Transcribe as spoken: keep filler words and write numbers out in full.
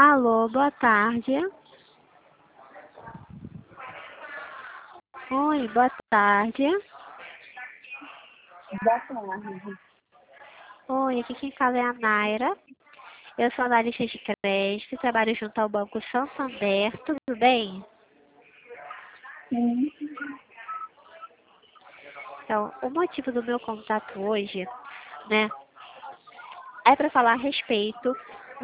Alô, boa tarde. Oi, boa tarde. Boa tarde. Oi, aqui quem fala é a Naira. Eu sou analista de crédito, trabalho junto ao Banco Santander. Tudo bem? Sim. Então, o motivo do meu contato hoje, né, é para falar a respeito